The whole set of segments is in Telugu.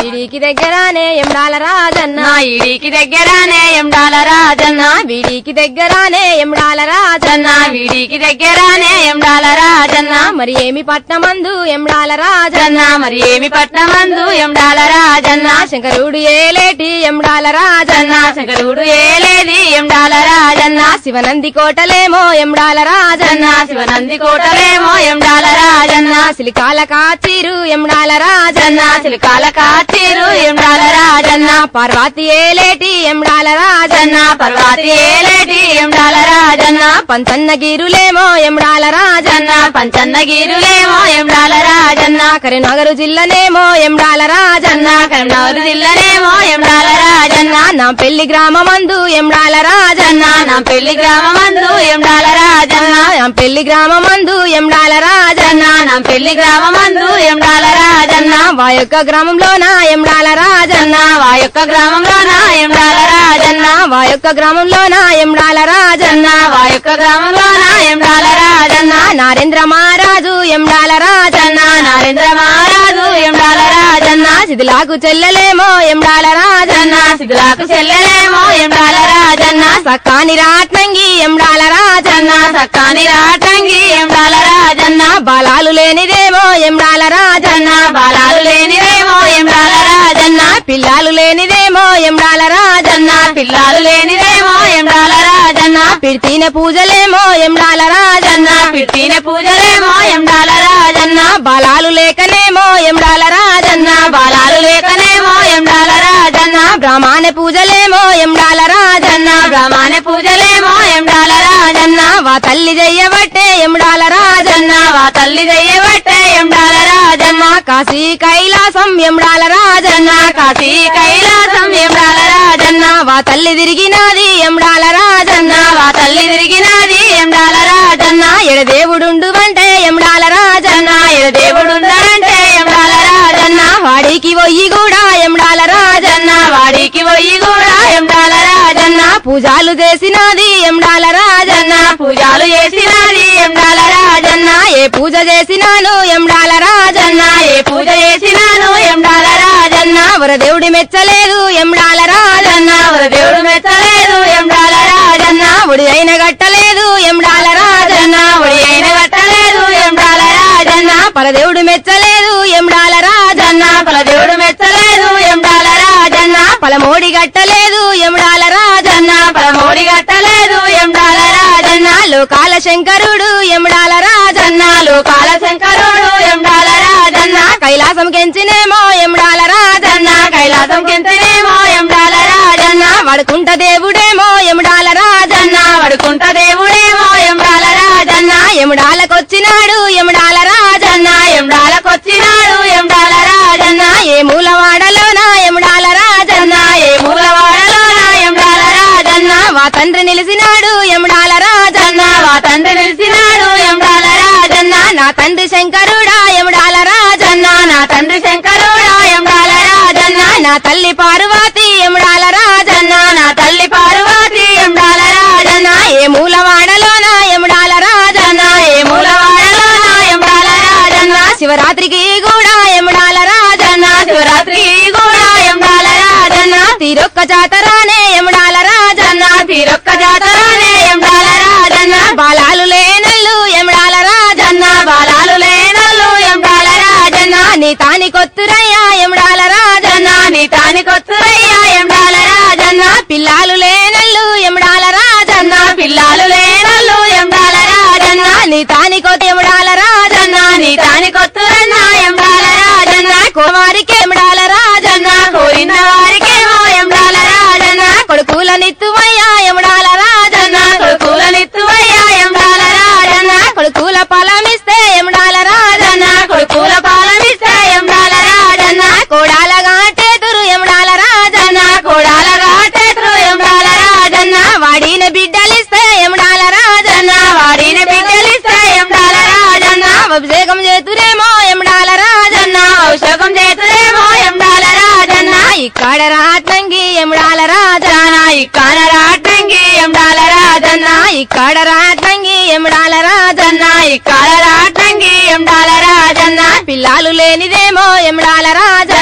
ఈడికి దగ్గరానే ఎండాల రాజన్న ఈడికి దగ్గరానే ఎండాల రాజన్న వీడికి దగ్గరానే ఎండాల రాజన్న వీడికి దగ్గరానే ఎండాల రాజన్న మరి ఏమి పట్నమందు ఎండాల రాజన్న మరి ఏమి పట్నమందు ఎండాల రాజన్న శంకరుడు ఏలేటి ఎండాల రాజన్న శంకరుడు ఏలేది ఎండాల రాజన్న శివనంది కోటలేమో ఎండాల రాజన్న శివనంది కోటలేమో ఎండాల రాజన్న సిలికాల కాచిరు ఎండాల రాజన్న చిలుకాల కాచిరు ఎండాల రాజన్న పార్వతి ఏలేటి ఎండాల రాజన్న పర్వాతి ఏలేటి ఎండాల రాజన్న పంచన్న గిరులేమో ఎండాల రాజన్న పంచన్న గిరులేమో ఎండాల రాజన్న కరీంనగర్ జిల్లానేమో ఎండాల రాజన్న కరీంనగర్ జిల్లానేమో ఎండాల రాజన్న నా పెళ్లి గ్రామమందు ఎండాల రాజన్న నా పెళ్లి గ్రామమందు ఎండాల రాజన్న నా పెళ్లి గ్రామమందు ఎండాల రాజన్న నా పెళ్లి గ్రామమందు ఎండాల రాజన్న వా యొక్క గ్రామంలోన ఎండాల రాజన్న వా యొక్క గ్రామంలోన ఎండాల రాజన్న వా యొక్క గ్రామంలోన ఎండాల రాజన్న వా యొక్క గ్రామంలోన ఎండాల రాజన్న నరేంద్ర మహారాజు ఎండాల రాజన్న నరేంద్ర మహారాజు ఎండాల రాజన్న శిథిలాకు చెల్లెలేమో ఎండాల రాజన్న శిథిలాకు చెల్లెలేమో ఎండాల రాజన్న సక్కాని రాట్నంగి ఎండాల రాజన్న సక్కాని రాటంగి ఎండాల రాజన్న బాలాలు లేనిదేమో ఎండాల రాజన్న బాలాలు లేనిదేమో ఎండాల రాజన్న పిల్లాలు లేనిదేమో ఎండాల రాజన్న పిల్లాలు లేనిదేమో ఎండాల రాజన్న పిడితిన పూజలేమో ఎండాల రాజన్న పిట్టిన పూజలేమో ఎండాల రాజన్న బాలాలు లేకనేమో ఎండాల రాజన్న బాలాలు లేకనేమో ఎండాల రాజన్న బ్రాహ్మణ పూజలేమో ఎండాల రాజన్న బ్రహ్మాణ పూజలేమో ఎండాల రాజన్న వా తల్లి చెయ్యబట్టే ఎండాల రాజన్న వా తల్లి దయ్యబట్టే ఎండాల రాజన్న కాశీ కైలాసం ఎండాల రాజన్న కాశీ కైలాసం ఎండాల రాజన్న వా తల్లి తిరిగినాది ఎండాల రాజన్న వా తల్లి తిరిగినది ఎండాల రాజన్న ఎడదేవుడుండు అంటే ఎండాల రాజన్న దేవుడుండంటే ఎండాల రాజన్న వాడికి పోయి కూడా ఎండాల రాజన్న వాడికి పోయి కూడా ఎండాల రాజన్న పూజలు చేసినది ఎండాల రాజన్న పూజలు చేసినది ఎండాల రాజన్న ఏ పూజ చేసినాను ఎండాల రాజన్న ఏ పూజ చేసినాను ఎండాల రాజన్న వరదేవుడి మెచ్చలేదు ఎండాల రాజన్న దేవుడు మెచ్చలేదు ఎండాల రాజన్న ఉడి అయిన గట్టలేదు ఎండాల రాజన్న ఒడి అయిన కట్టలేదు ఎండాల రాజన్న పరదేవుడు మెచ్చలేదు ఎండాల రాజన్న దేవుడు మెచ్చలేదు ఎండాల రాజన్న పలమోడి గట్టలేదు ఎండాల రాజన్న పరమోడి కట్టలేదు ఎండాల రాజన్న లోకాల శంకరుడు ఎండాల రాజన్న లోకాల శంకరుడు ఎండాల రాజన్న కైలాసం కెంచినేమో ఎండాల రాజన్న కైలాసం కింతనేమో ఎండాల రాజన్న వడుకుంట దేవుడేమో ఎండాల రాజన్న వడుకుంట దేవుడేమో ఎండాల రాజన్న ఎముడాలకొచ్చినాడు ఎండాల రాజన్న ఎండాలకొచ్చినాడు ఎండాల రాజన్న ఏ మూలవాడలోన ఎండాల రాజన్న ఏ మూలవాడలోన ఎండాల రాజన్న వా తండ్రి నిలిసినాడు ఎండాల రాజన్న వా తండ్రి నిలిచినాడు ఎండాల రాజన్న నా తండ్రి శంకరుడా ఎండాల రాజన్న నా తండ్రి శంకరుడా ఎండాల రాజన్న నా తల్లి పార్వతి ఎండాల రాజన్న నా తల్లి పార్వతి ఎండాల రాజన్న ఏ మూలవాడలోన ఎండాల రాజన్న ఏ మూలవాడలోన ఎండాల రాజన్న శివరాత్రికి కూడా ఎండాల రాజన్న శివరాత్రి కూడా ఎండాల రాజన్న తీరొక్క జాతరానే ఎండాల రాజన్న తీరొక్క జాతరనే ఎండాల రాజన్న బాలాలు లేనల్లు ఎండాల రాజన్న బాలాలు లేనల్లు ఎండాల రాజన్న నీ తాని కొత్తురయ్యా ఎండాల రాజన్న నీ తానికొత్తురయ్యా ఎండాల రాజన్న పిల్లాలు లేనల్లు ఎండాల రాజన్న పిల్లాలు లేనల్లు ఎండాల రాజన్న నీ తాని కొత్త ఎండాల రాజన్న నీ తానికొత్తురన్న ఎండాల రాజన్న కుమారికి ఎండాల రాజన్న కోరిన వారికేమో ఎండాల రాజన్న కొడుకుల నిత్తువయ్యా ఎండాల రాజన్న కొడుకులనిత్తువయ్యా ఎండాల రాజన్న కొడుకుల ఫలమిస్తే ఎండాల రాజన్న కొడుకుల పాలమిస్తే ఎండాల రాజన్న కోడాల గాటేతురు ఎండాల రాజన్న కోడాల గాటేత్రు ఎండాల రాజన్న వాడిన బిడ్డలిస్తే ఎండాల రాజన్న వాడిన బిడ్డలిస్తే ఎండాల రాజన్న అభిషేకం చేతురేమో ఎండాల రాజన్న ఔషధం చేతులేమో ఎండాల రాజన్న ఇక్కడ రాట్నంగి ఎండాల రాజన్న ఇక్కడ రాటంగి ఎండాల రాజన్న ఇక్కడ రాట్నంగి ఎండాల రాజన్న ఇక్కడ రాటంగి ఎండాల రాజన్న పిల్లాలు లేనిదేమో ఎండాల రాజన్న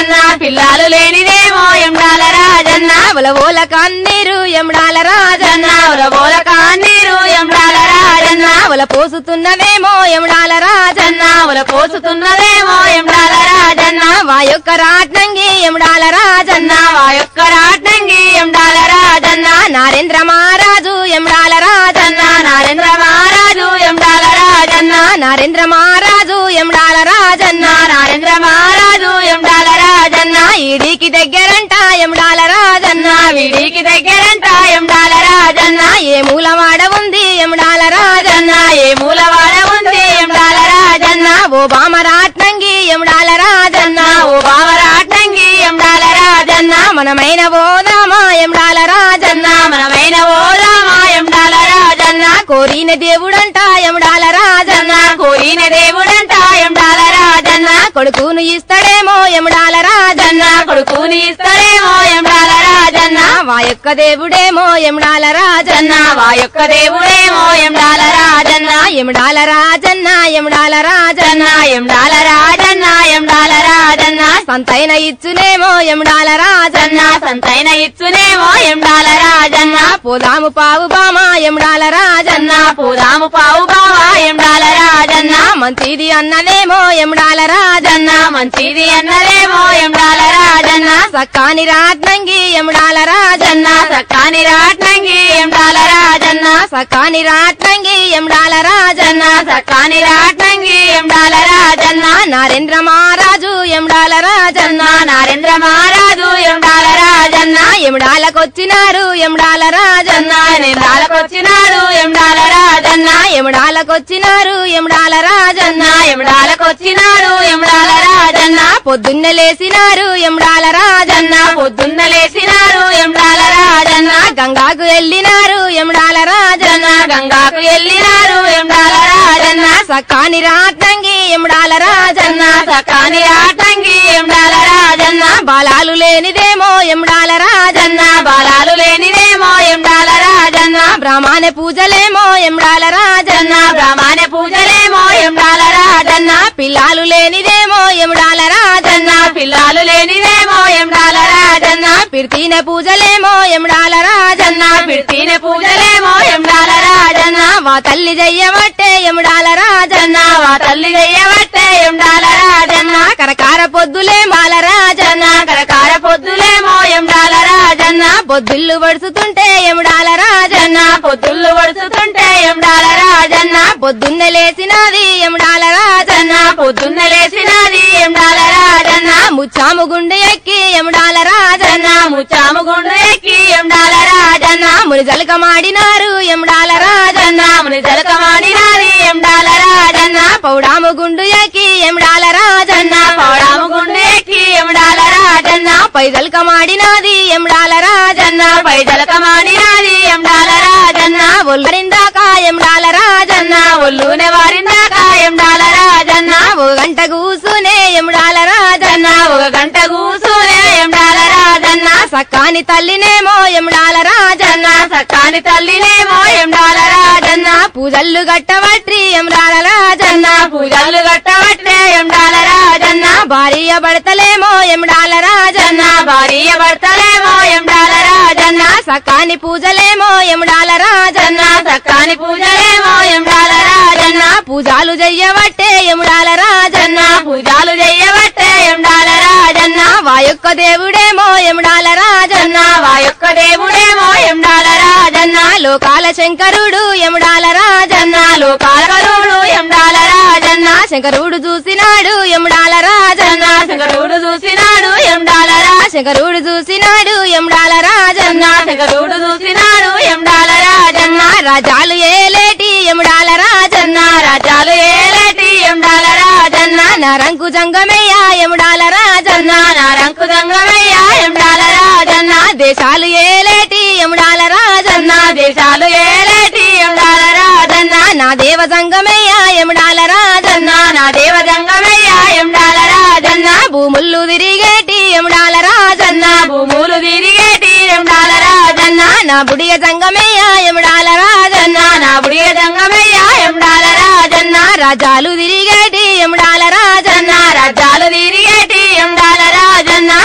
పిల్లాలు లేనిదేమో ఎండాల రాజన్న ఓల కన్నీరు ఎముడాల రాజన్న ఉలబోల కాన్నీరు ఎండాల రాజన్న ఓల పోసుతున్నదేమో ఎముడాల రాజన్న ఉల పోసుతున్నదేమో ఎండాల రాజన్న వా యొక్క రాట్నంగి ఎముడాల రాజన్న వా యొక్క రాట్నంగి ఎండాల రాజన్న నరేంద్ర మహారాజు ఎముడాల రాజన్న నరేంద్ర మహారాజు ఎండాల రాజన్న నరేంద్ర మహారాజు ఎముడాల రాజన్న నరేంద్ర మహారాజు ఎండాల రాజన్న ఈడికి దగ్గరంట ఎముడాల రాజన్న వీడికి దగ్గరంట ఎండాల రాజన్న ఏ మూలవాడ ఉంది ఎముడాల రాజన్న ఏ మూలవాడ ఉంది ఎండాల రాజన్న ఓ బామరాట్నంగి ఎముడాల రాజన్న ఓ బావరాట్నంగి ఎండాల రాజన్న మనమైన ఓదామా ఎముడాల రాజన్న మనమైన ఓ రామ ఎండాల రాజన్న కోరిన దేవుడంట ఎముడాల రాజన్న కోరిన దేవుడంట ఎండాల రాజన్న కొడుకును ఇస్తాడేమో ఎముడాల రాజన్న కొడుకుని ఇస్తాడేమో ఎండాల రాజన్న వా యొక్క దేవుడేమో ఎముడాల రాజన్న వా యొక్క దేవుడేమో ఎండాల రాజన్న ఎముడాల రాజన్న ఎముడాల రాజన్న ఎండాల రాజన్న ఎండాల రాజన్న సంతైన ఇచ్చునేమో ఎముడాల రాజన్న సంతైన ఇచ్చునేమో ఎండాల రాజన్న పోదాము పావు బామ ఎముడాల రాజన్న పూదాము పావు బావ ఎండాల రాజన్న మంచిది అన్నదేమో ఎముడాల రాజన్న మంచిది అన్నదేమో ఎండాల రాజన్న సక్కాని రాట్నంగి ఎముడాల రాజన్న సక్కాని రాట్నంగి ఎండాల రాజన్న సక్కాని రాట్నంగి ఎముడాల రాజన్న సక్కాని రాట్నంగి ఎండాల రాజన్న నరేంద్ర మహారాజు ఎముడాల రాజన్న నరేంద్ర మహారాజు ఎండాల రాజన్న ఎముడాలకొచ్చినారు ఎముడాల రాజన్న ఎండాలకొచ్చినాడు ఎండాల రాజన్న ఎముడాలకొచ్చినారు ఎముడాల రాజన్న ఎండాలకొచ్చినాడు ఎండాల రాజన్న పొద్దున్నే లేసినారు ఎముడాల రాజన్న పొద్దున్న లేసినారు ఎండాల రాజన్న గంగాకు వెళ్ళినారు ఎముడాల రాజన్న గంగాకు వెళ్ళినారు ఎండాల రాజన్న సక్కాని రాట్నంగి ఎముడాల రాజన్న సకాని రాటంగి ఎండాల రాజన్న బాలాలు లేనిదేమో ఎముడాల రాజన్న బాలాలు లేనిదేమో ఎండాల రాజన్న బ్రాహ్మణ పూజలేమో ఎముడాల రాజన్న బ్రాహ్మణ పూజలేమో ఎండాల రాజన్న పిల్లాలు లేనిదేమో ఎముడాల రాజన్న పిల్లాలు లేనిదేమో ఎండాల రాజన్న పిర్తీన పూజలేమో ఎముడాల రాజన్న పిడితిన పూజలేమో ఎండాల రాజన్న వా తల్లి జయ్యబట్టే ఎముడాల రాజన్న వా తల్లి చెయ్యబట్టే ఎండాల రాజన్న కరకార పొద్దులే మాల రాజన్న కరకార పొద్దులేమో ఎండాల రాజన్న పొద్దుళ్ళు పడుతుంటే ఎముడాల రాజన్న పొద్దుళ్ళు వడుచుతుంటే ఎండాల రాజన్న పొద్దున్నే లేచినది ఎముడాల రాజన్న పొద్దున్న లేచినది ఎండాల రాజన్న ముచ్చాము గుండె ఎక్కి ఎముడాల రాజన్న ముచ్చాము గుండు ఎక్కి ఎండాల రాజన్న ముని జలక మాడినారు ఎముడాల రాజన్న ముని జలకమాడినాది ఎండాల రాజన్న పౌడాము గుండు ఎక్కి ఎముడాల రాజన్న పౌడాము గుండు ఎక్కి ఎండాల రాజన్న పై జలక మాడినాది ఎముడాల రాజన్న పై జలకమాడినాది ఎండాల రాజన్న ఒళ్ళరిందాక ఎముడాల రాజన్న ఒళ్ళునే వారిందాక ఎండాల రాజన్న ఓ గంట కూసునే ఎముడాల రాజన్న ఒక గంట కూసునే ఎండాల రాజన్న సక్కాని తల్లినేమో ఎముడాల రాజన్న సక్కాని తల్లినేమో ఎండాల రాజన్న పూజల్లు గట్టవట్రి ఎముడాల రాజన్న పూజలు గట్టబట్టే ఎండాల రాజన్న భార్య భర్తలేమో ఎముడాల రాజన్న భార్య భర్తలేమో ఎండాల రాజన్న సకాని పూజలేమో ఎముడాల రాజన్న సక్కాని పూజలేమో ఎండాల రాజన్న పూజాలు చెయ్యబట్టే ఎముడాల రాజన్న పూజలు చెయ్యబట్టే ఎండాల రాజన్న వా యొక్క దేవుడేమో ఎముడాల రాజన్న వా యొక్క దేవుడేమో ఎండాల రాజన్న లోకాల శంకరుడు ఎముడాల రాజన్న లోకాలకరుడు ఎండాల రాజన్న శంకరుడు చూసినాడు ఎముడాల రాజన్న శంకరుడు చూసినాడు ఎండాల శంకరుడు చూసినాడు ఎముడాల రాజన్న శంకరుడు చూసినాడు ఎండాల రాజన్న రాజాలు ఏలేటి ఎముడాల రాజన్న రాజాలు ఏలేటి ఎండాల రాజన్న నరంకు జంగమయ్య ఎముడాల రాజన్న నారంకు దంగమయ్య ఎండాల రాజన్న దేశాలు ఏలేటి ఎముడాల రాజన్న దేశాలు ఏలేటి ఎండాల రాజన్న నా దేవ జంగమయ్య ఎముడాల రాజన్న నా దేవ దంగమయ్య ఎండాల రాజన్న భూములు తిరిగేటి ఎముడాల రాజన్న భూములు తిరిగేటి ఎండాల రాజన్న నా బుడియ జంగమయ్య ఎముడాల రాజన్న నా బుడియ దంగమయ్య ఎండాల రాజన్న రాజాలు తిరిగేటి ఎముడాల రాజన్న రాజ్యాలు తిరిగేటి ఎండాల రాజన్న నా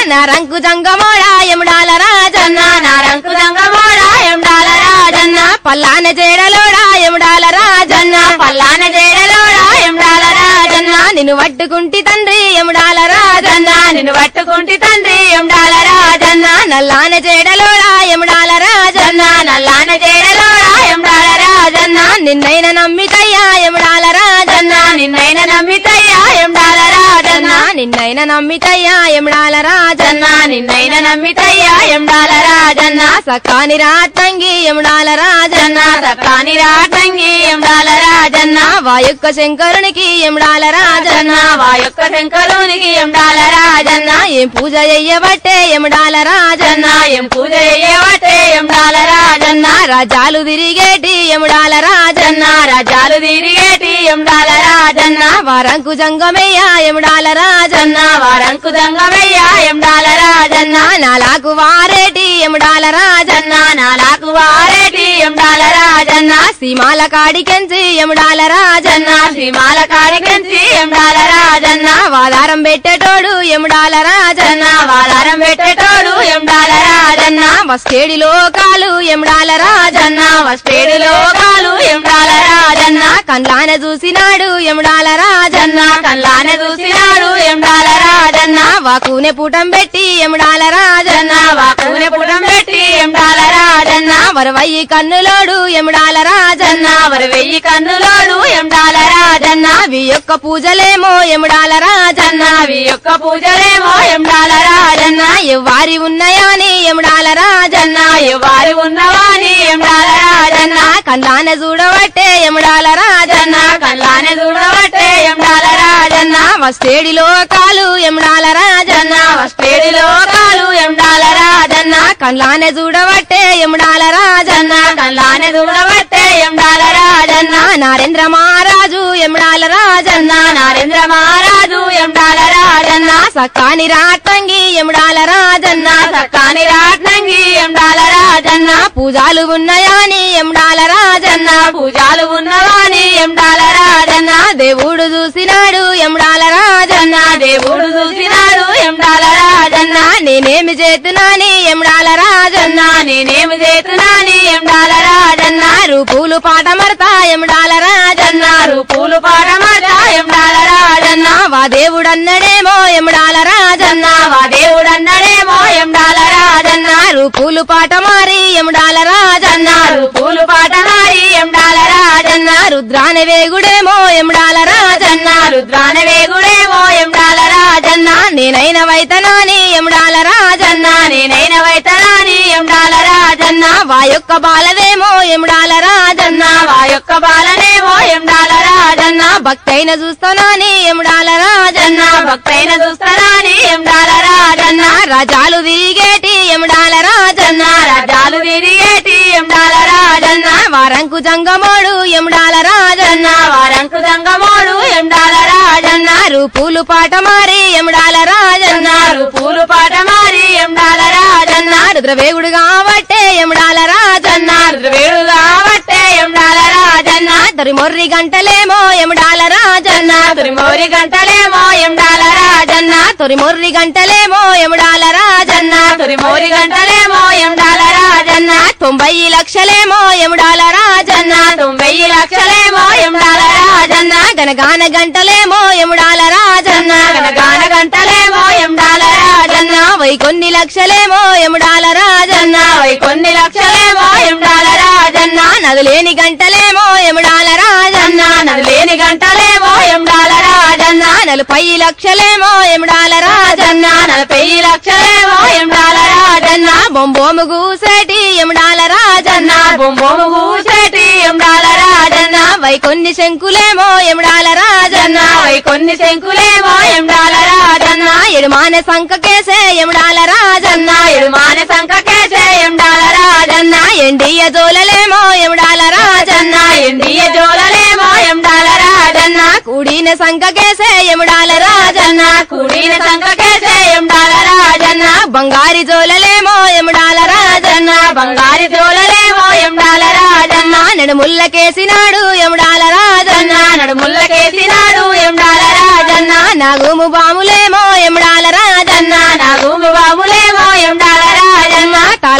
రంకు జంగమోడ ఎముడాల రాజన్న నారంకు జంగమోడ ఎండాల రాజన్న పల్లాన జేడలోడ ఎముడాల రాజన్న పల్లాన జేడలోడ ఎండాల రాజన్న నిన్ను పట్టుకుంటి తండ్రి ఎముడాల రాజన్న నిన్ను పట్టుకుంటి తండ్రి ఎండాల రాజన్న నల్లాన జేడలోడ ఎముడాల రాజన్న నల్లాన జేడలోడ ఎండాల రాజన్న నిన్నైన నమ్మితయ్యా ఎముడాల రాజన్న నిన్నైన నమ్మితయ్యా ఎండాల రాజన్న నిన్నైన నమ్మితయ్యా ఎముడాల రాజన్న నిన్నైన నమ్మితయ్యా ఎండాల రాజన్న సకాని రాతంగి ఎముడాల రాజన్న సకాని రాటంగి ఎండాల రాజన్న వాయొక్క శంకరునికి ఎముడాల రాజన్న వా యొక్క శంకరునికి ఎండాల రాజన్న ఏం పూజ చెయ్యబట్టే ఎముడాల రాజన్న ఏం పూజ చేయబట్టే ఎండాల రాజన్న రాజాలు తిరిగేటి ఎముడాల రాజన్న రాజాలు తిరిగేటి ఎండాల రాజన్న వారంకు జంగమయ్య ఎముడాల రాజన్న వారంకు దంగమయ్యా ఎండాల రాజన్న నాలాకు వారేటి ఎముడాల రాజన్న నాలాకు వారేటి ఎండాల రాజన్న సీమాల కాడికెంచి ఎముడాల రాజన్న శ్రీమాల కాడికెంచి ఎండాల రాజన్న వాదారం పెట్టేటోడు ఎముడాల రాజన్న వాదారం పెట్టేటోడు ఎండాల రాజన్న వస్తేడి లోకాలు ఎముడాల రాజన్న వస్తేడు లోకాలు ఎండాల రాజన్న కండ్లాన చూసినాడు ఎముడాల రాజన్న కల్లానే చూసినాడు ఎండాల రాజన్న వాకునే పూటం పెట్టి ఎముడాల రాజన్న వాకునే పుటం పెట్టి ఎండాల రాజన్న వరవయ్యి కన్నులోడు ఎముడాల రాజన్న వరి వెయ్యి కన్నులోడు ఎండాల రాజన్న వి యొక్క పూజలేమో ఎముడాల రాజన్న వి యొక్క పూజలేమో ఎండాల రాజన్న ఎవ్వారి ఉన్నాయాని ఎముడాల రాజన్న వారి ఉన్నవాని ఎండాల రాజన్న కండ్లాన చూడబట్టే ఎముడాల రాజన్న కల్లానే చూడబట్టే ఎండాల రాజన్న వస్తేడి లోకాలు ఎముడాల రాజన్న వస్తేడి లోకాలు ఎండాల రాజన్న కండ్లాన చూడబట్టే ఎముడాల రాజన్న కల్లానే చూడబట్టే ఎండాల రాజన్న నరేంద్ర మహారాజు ఎముడాల రాజన్న నరేంద్ర మహారాజు ఎండాల రాజన్న సకాని రాటంగి ఎముడాల రాజన్న సక్కాని రాట్నంగి ఎండాల రాజన్న పూజాలు ఉన్నాయాని ఎముడాల రాజన్న పూజాలు ఉన్నవాని ఎండాల రాజన్న దేవుడు చూసినాడు ఎముడాల రాజన్న దేవుడు చూసినాడు ఎండాల రాజన్న నేనేమి చేతున్నాని ఎముడాల రాజన్న నేనేమి చేతున్నాని ఎండాల రాజన్న రూపులు పాటమర్తా ఎముడాల రాజన్న పూలు పాడమాట ఎండాల రాజన్న వా దేవుడన్నడేమో ఎముడాల రాజన్న వా దేవుడన్నడేమో ఎండాల రాజన్న రూపులు పాట మారి ఎముడాల రాజన్న పూలు పాటమారి ఎండాల రాజన్న రుద్రాన వేగుడేమో ఎముడాల రాజన్న రుద్రాన వేగుడేమో ఎండాల రాజన్న నేనైన వైతనాని ఎముడాల రాజన్న నేనైన వైతనాని ఎండాల రాజన్న వా యొక్క బాలదేమో ఎముడాల రాజన్న వా యొక్క బాలనేమో ఎండాల రాజన్న భక్తైన చూస్తానాని ఎముడాల రాజన్న భక్తైన చూస్తానని ఎండాల రాజన్న రాజాలు తిరిగేటి ఎముడాల రాజన్న రాజాలు తిరిగేటి ఎండాల రాజన్న వారంకు జంగమోడు ఎముడాల రాజన్న వారంకు దంగమోడు ఎండాల రాజన్న రూపులు పాట మారి ఎముడాల రాజన్న పూలు పాటమారి ఎండాల రాజన్న రుద్రవేగుడు కాబట్టే ఎముడాల రాజన్న వేడు కాబట్టే ఎండాల రాజన్న తొరిమొర్రి గంటలేమో ఎముడాల రాజన్న తురిమోరి గంటలేమో ఎండాల రాజన్న తొరిమొర్రి గంటలేమో ఎముడాల రాజన్న తురిమోరి గంటలేమో ఎండాల రాజన్న 90 లక్షలేమో ఎముడాల రాజన్న 90 లక్షలేమో ఎండాల రాజన్న గనగాన గంటలేమో ఎముడాల రాజన్న గనగాన గంటలేమో ఎండాల రాజన్న కొన్ని లక్షలేమో ఎముడాల రాజన్న కొన్ని లక్షలేమో ఎండాల రాజన్న నదులేని గంటలేమో ఎముడాల రాజన్న నదిలేని గంటలేమో ఎండాల రాజన్న 40 లక్షలేమో ఎముడాల రాజన్న 40 లక్షలేమో ఎండాల రాజన్న బొంబోము గూసేటి ఎముడాల రాజన్న బొమ్మము కూసేటి ఎండాల రాజన్న కొన్ని శంకులేమో ఎముడాల రాజన్న కొన్ని శంకులేమో ఎండాల రాజన్న ఎడుమాన సంకకేసే ఎముడాల రాజన్న ఎడుమాన సంకకేసే ఎండాల రాజన్న ఎండియ జోలలేమో ఎముడాల రాజన్న ఎండియ జోలలేమో ఎండాల రాజన్న కూడిన సంకకేసే ఎముడాల రాజన్న కూడిన సంకకేసే ఎండాల రాజన్న బంగారి జోలలేమో ఎముడాల రాజన్న బంగారి జోలలేమో ఎండాల రాజన్న నడుముల్లకేసినాడు ఎముడాల రాజన్న నడుముల్లకేసినాడు ఎండాల రాజన్న నాగుము బాములేమో ఎముడాల రాజన్న నాగుము బాములే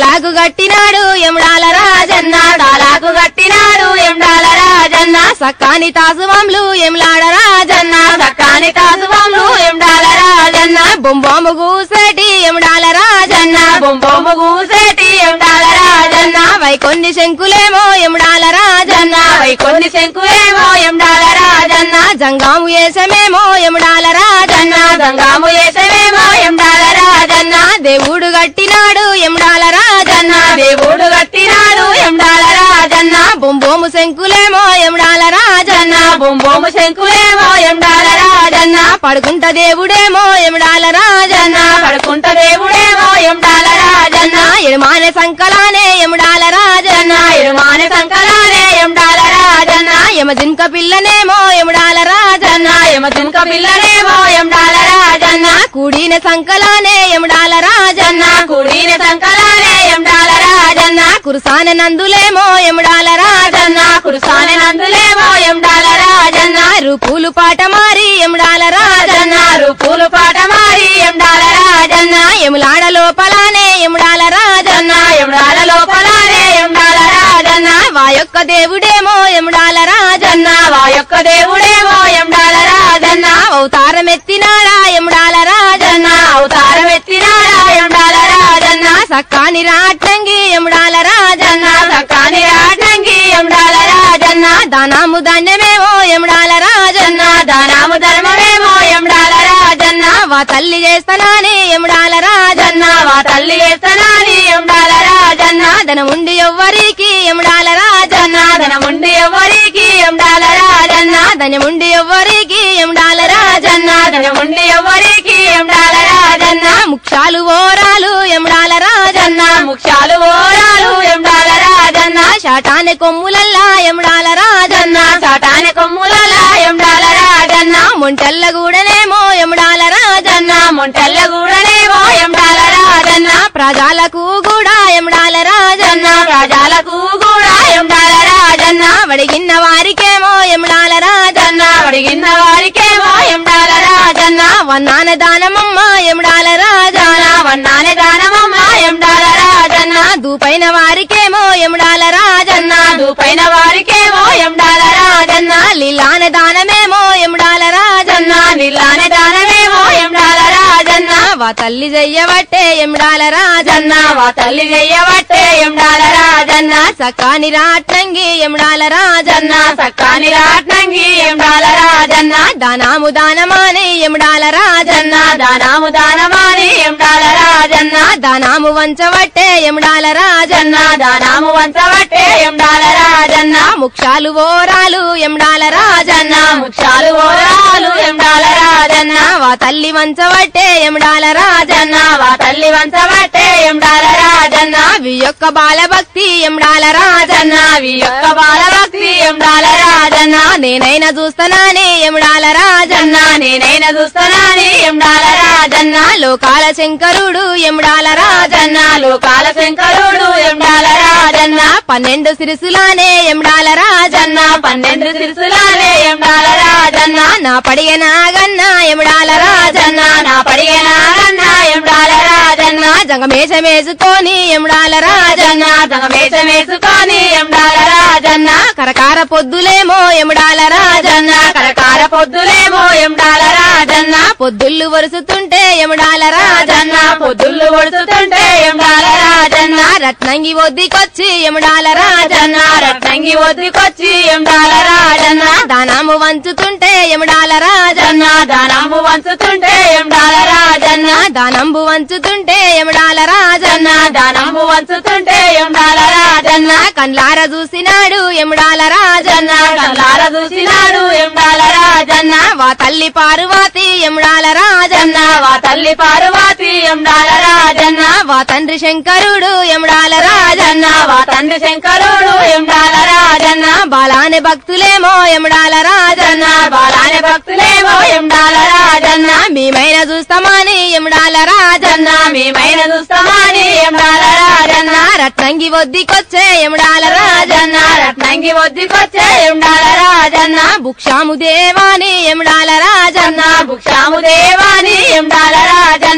తాలాకు గట్టినాడు ఎముడాల రాజన్న తాలాకు గట్టినాడు ఎండాల రాజన్న సక్కాని తాసువంలు ఎములాడ రాజన్న సక్కాని తాసువంలు ఎండాల రాజన్న బొంబొమ్ము గూసేటి ఎముడాల రాజన్న బొంబొమ్ము గూసేటి ఎండాల రాజన్న వైకొన్ని శంకులేమో ఎముడాల రాజన్న కొన్ని శంకులేమో ఎండాల రాజన్న జంగాము ఏసమేమో ఎముడాల రాజన్న గంగాము వేసవేమో ఎండాల రాజన్న దేవుడు గట్టినాడు ఎముడాల రాజన్న దేవుడు గట్టినాడు ఎండాల రాజన్న బొంబొమ్ము శంకులేమో ఎముడాల రాజన్న బొంబొమ్ము శంకులేమో ఎండాల రాజన్న పడుకుంట దేవుడేమో ఎముడాల రాజన్న పడుకుంట దేవుడేమో ఎండాల రాజన్న ఎడమానే సంకలానే ఎముడాల రాజన్న ఇరుమాన సంకలానే ఎండాల రాజన్న యమజింక పిల్లనేమో ఎముడాల రాజన్న యమతునక పిల్లనేమో ఎండాల రాజన్న కూడిన సంకలానే ఎముడాల రాజన్న కూడిన సంకలానే ఎండాల రాజన్న కురుసాన నందులేమో ఎముడాల రాజన్న కురుసాని నందులేమో ఎండాల రాజన్న రూపులు పాట మారి ఎముడాల రాజన్న రూపులు పాట మారి ఎండాల రాజన్న ఎములాడ లోపలానే ఎముడాల రాజన్న ఎండాల లోపలానే ఎండాల రాజన్న వా యొక్క దేవుడేమో ఎముడాల రాజన్న వా యొక్క దేవుడేమో ఎండాల రాజన్న అవతారమెత్తినాడా ఎముడాల రాజన్న అవతారం ఎత్తినాడా ఎండాల రాజన్న సక్కాని రాట్నంగి ఎముడాల రాజన్న సకాని రాటంగి ఎండాల రాజన్న దానాము ధాన్యమేమో ఎముడాల రాజన్న దానాము ధర్మమేమో ఎండాల రాజన్న వా తల్లి చేస్తానని ఎముడాల రాజన్న వా తల్లి వేస్తనాని ఎండాల రాజన్న ధనముండి ఎవ్వరికి ఎముడాల రాజన్న ధనముండి ఎవరికి ఎండాల రాజన్న ధనముండి ఎవ్వరికి ఎముడాల రాజన్న ధనముండి ఎవరికి ఎండాల రాజన్న ముక్షాలు ఓరాలు ఎముడాల రాజన్న ముఖ్యాలు ఓరాలు ఎండాల రాజన్న శాటానే కొమ్ములల్లా ఎముడాల రాజన్న చాటాని కొమ్ములల ఎండాల రాజన్న మొంటెల్లగూడనేమో ఎముడాల రాజన్న మొంటెల్ల గూడనేమో ఎండాల రాజన్న ప్రజలకు కూడా ఎముడాల రాజన్న ప్రజలకు కూడా ఎండాల రాజన్న వడిగిన్న వారికేమో ఎముడాల రాజన్న అడిగిన వారికేమో ఎండాల రాజన్న వన్నాన దానమమ్మ ఎముడాల రాజన్న వన్నానే దానమమ్మ ఎండాల రాజన్న దూపైన వారికేమో ఎముడాల రాజన్న దూపైన వారికేమో ఎండాల రాజన్న లీలాన దానమేమో ఎముడాల రాజన్న నిల్లానే దానమేమో ఎండాల రాజన్న వా తల్లి చెయ్యబట్టే ఎముడాల రాజన్న వా తల్లి చెయ్యబట్టే ఎండాల రాజన్న సకాని రాట్నంగి ఎముడాల రాజన్న సక్కాని రాట్నంగి ఎండాల రాజన్న దానాము దానమాని ఎముడాల రాజన్న దానాము దానమాని ఎండాల రాజన్న దానాము వంచబట్టే ఎముడాల రాజన్న దానాము వంచబట్టే ఎండాల రాజన్న ముక్షాలు ఓరాలు ఎముడాల రాజన్న ముఖ్యాలు ఓరాలు ఎండాల రాజన్న వా తల్లి వంచబట్టే ఎముడాల రాజన్న వా తల్లి వంచబట్టే ఎండాల రాజన్న వి యొక్క బాలభక్తి ఎముడాల రాజన్న వి యొక్క బాలభక్తి ఎండాల రాజన్న నేనైనా చూస్తానని ఎముడాల రాజన్న నేనైనా చూస్తానని ఎండాల రాజన్న లోకాల శంకరుడు ఎముడాల రాజన్న లోకాల శంకరుడు ఎండాల రాజన్న 12 సిరిసులానే ఎముడాల రాజన్న 12 సిరుసులానే ఎండాల రాజన్న నా పడిగ నాగన్న ఎముడాల రాజన్న నా పడిగనాగన్న ఎండాల రాజన్న జంగమేషమేసుకొని ఎముడాల రాజన్న జగమేషమేసుకొని ఎండాల రాజన్న కరకార పొద్దులేమో ఎముడాల రాజన్న కరకార పొద్దులేమో ఎండాల రాజన్న పొద్దుళ్ళు వరుసుతుంటే ఎముడాల రాజన్న పొద్దుళ్ళు ఒడుతుంటే ఎండాల రాజన్న రత్నంగి ఒద్దికొచ్చి ఎముడాల రాజన్న రత్నంగి ఒద్దుకొచ్చి ఎండాల రాజన్న దానాము వంచుతుంటే ఎముడాల రాజన్న దానాము వంచుతుంటే ఎండాల రాజన్న దానంబు వంచుతుంటే ఎముడాల రాజన్న దానాము వంచుతుంటే ఎండాల రాజన్న కండ్లార చూసినాడు ఎముడాల రాజన్న కల్లార చూసినాడు ఎండాల రాజన్న వా తల్లి పార్వతి ఎముడాల రాజన్న వా తల్లి పార్వతి ఎండాల రాజన్న వా తండ్రి శంకరుడు ఎముడాల రాజన్న వా తండ్రి శంకరుడు ఎండాల రాజన్న బాలాని భక్తులేమో ఎముడాల రాజన్న బాలాని భక్తులేమో ఎండాల రాజన్న మేమైన చూస్తామని ఎముడాల రాజన్న మేమైన చూస్తామని ఎండాల రాజన్న రత్నంగి ఒద్దికొచ్చే ఎముడాల రాజన్న రత్నంగి ఒద్దుకొచ్చే ఎండాల రాజన్న భుక్షాము దేవాని ఎముడాల రాజన్న భుక్షాము దేవాని ఎండాల రాజన్న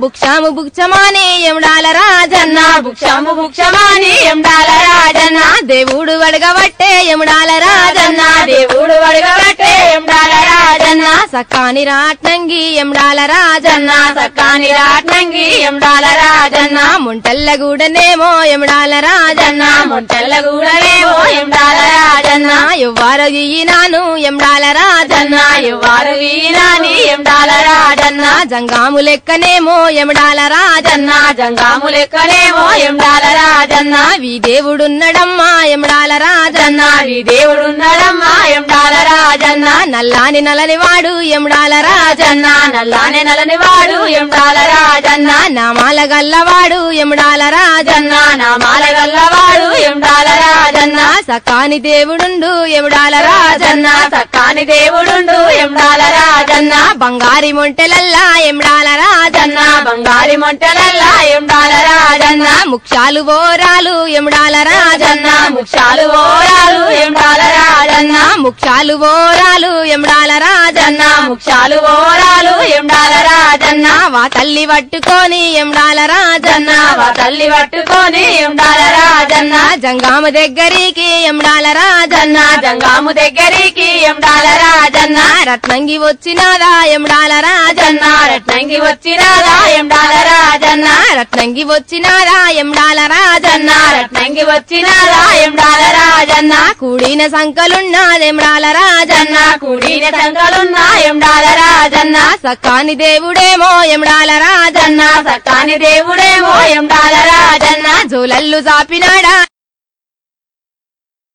భుక్షాము భుక్షమాని ఎముడాల రాజన్న భుక్షము భుక్షమాని ఎండాల రాజన్న దేవుడు అడగబట్టే ఎముడాల రాజన్న దేవుడు అడగబట్టే ఎండాల రాజన్న సకాని రాట్నంగి ఎముడాల రాజన్న సక్కాని రాట్నంగి ఎండాల రాజన్న ముంటల్లగూడనేమో ఎముడాల రాజన్న ముంటల్లగూడనేమో ఎండాల రాజన్న ఎవ్వారు ఈనాను ఎముడాల రాజన్న ఎవ్వారు వీనాని ఎండాల రాజన్న జంగాము లెక్కనేమో ఎముడాల రాజన్న జంగాము లెక్కనేమో ఎండాల రాజన్న వీ దేవుడున్నడమ్మా ఎముడాల రాజన్న ఈ దేవుడున్నాడమ్మా ఎండాల రాజన్న నల్లాని నలని వాడు ఎముడాల రాజన్న నల్లానే నలని వాడు ఎండాల రాజన్న నామాల గల్లవాడు ఎముడాల రాజన్న నామాల గల్లవాడు ఎండాల రాజన్న సకాని దేవుడుండు ఎముడాల రాజన్న సక్కాని దేవుడుండు ఎండాల రాజన్న బంగారి మొంటెలల్లా ఎముడాల రాజన్న బంగారి మొంటలల్లా ఎండాల రాజన్న ముక్షాలు బోరాలు ఎముడాల రాజన్న ముక్షాలు ఓరాలు ఎండాల రాజన్న ముక్షాలు బోరాలు ఎముడాల రాజన్న ముక్షాలు ఓరాలు ఎండాల రాజన్న వా తల్లి పట్టుకొని ఎముడాల రాజన్న వా తల్లి పట్టుకొని ఎండాల రాజన్న జంగామ దగ్గరికి ఎముడాల రాజన్న జంగాము దగ్గరికి ఎండాల రాజన్న రత్నంగి వచ్చినాదా ఎముడాల రాజన్న రత్నంగి వచ్చినాదా ఎండాల రాజన్న రత్నంగి వచ్చినాదా ఎముడాల రాజన్న రత్నంగి వచ్చినాదా ఎండాల రాజన్న కూడిన సంకలున్నాదెముడాల రాజన్న కూడిన సంకలున్నా ఎండాల రాజన్న సకాని దేవుడేమో ఎముడాల రాజన్న సక్కాని దేవుడేమో ఎండాల రాజన్న జోలల్లు చాపినాడా